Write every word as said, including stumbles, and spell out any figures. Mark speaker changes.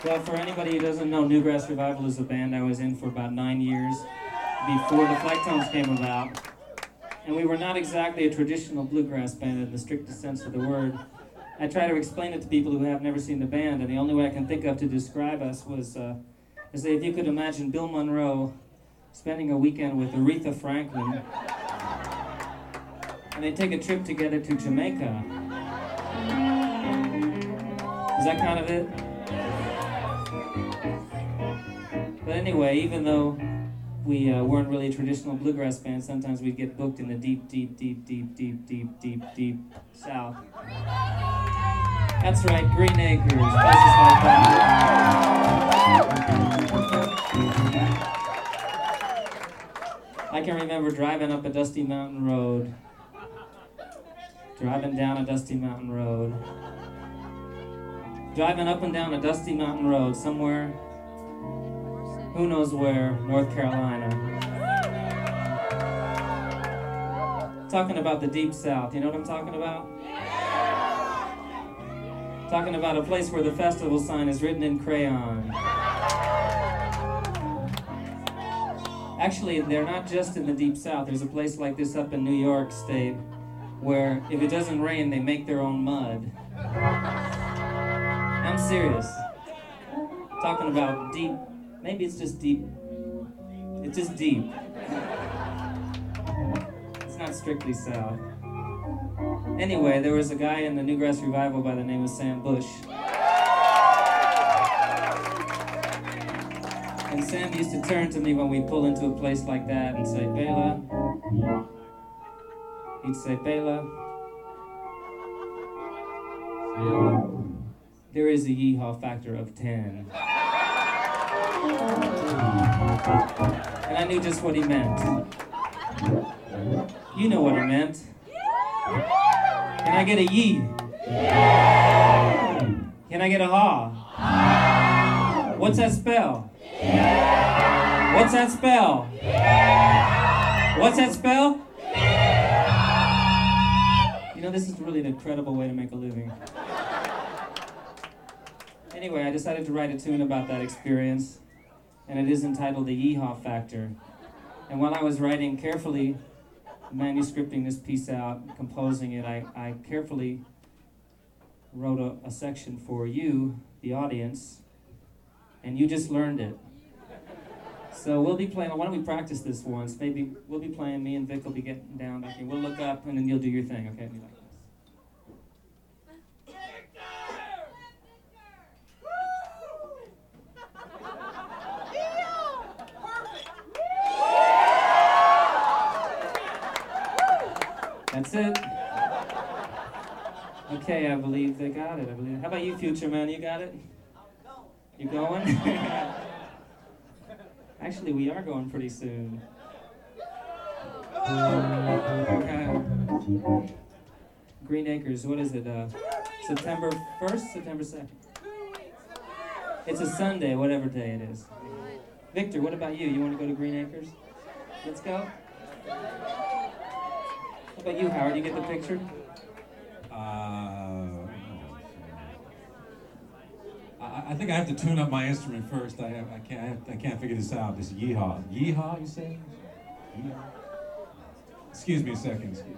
Speaker 1: Well, for anybody who doesn't know, Newgrass Revival is a band I was in for about nine years before the Flecktones came about. And we were not exactly a traditional bluegrass band in the strictest sense of the word. I try to explain it to people who have never seen the band, and the only way I can think of to describe us was uh, to say if you could imagine Bill Monroe spending a weekend with Aretha Franklin, and they take a trip together to Jamaica. Is that kind of it? But anyway, even though we uh, weren't really a traditional bluegrass band, sometimes we'd get booked in the deep, deep, deep, deep, deep, deep, deep, deep South. That's right, Green Acres, places like that. I can remember driving up a dusty mountain road, driving down a dusty mountain road, driving up and down a dusty mountain road somewhere, who knows where, North Carolina. Talking about the Deep South, you know what I'm talking about? Talking about a place where the festival sign is written in crayon. Actually, they're not just in the Deep South. There's a place like this up in New York State where if it doesn't rain, they make their own mud. I'm serious. Talking about deep, maybe it's just deep. It's just deep. It's not strictly South. Anyway, there was a guy in the Newgrass Revival by the name of Sam Bush. And Sam used to turn to me when we'd pull into a place like that and say, Bela. He'd say, Bela, there is a yeehaw factor of ten. And I knew just what he meant. You know what he meant. Can I get a yee? Can I get a haw? What's that spell? What's that spell? What's that spell? You know, this is really an incredible way to make a living. Anyway, I decided to write a tune about that experience, and it is entitled The Yeehaw Factor. And while I was writing carefully, manuscripting this piece out, composing it, I, I carefully wrote a, a section for you, the audience, and you just learned it. So we'll be playing, why don't we practice this once? Maybe we'll be playing, me and Vic will be getting down back here. We'll look up and then you'll do your thing, okay? Be like this. That's it. Okay, I believe they got it. I believe. How about you, Future Man? You got it? You going? Actually, we are going pretty soon. Okay. Green Acres. What is it? Uh, September first, September second. It's a Sunday, whatever day it is. Victor, what about you? You want to go to Green Acres? Let's go. How about you, Howard? You get the picture?
Speaker 2: Uh, I, I think I have to tune up my instrument first. I have, I can't I, have, I can't figure this out. This yeehaw, yeehaw, you say? Yeehaw? Excuse me a second. Excuse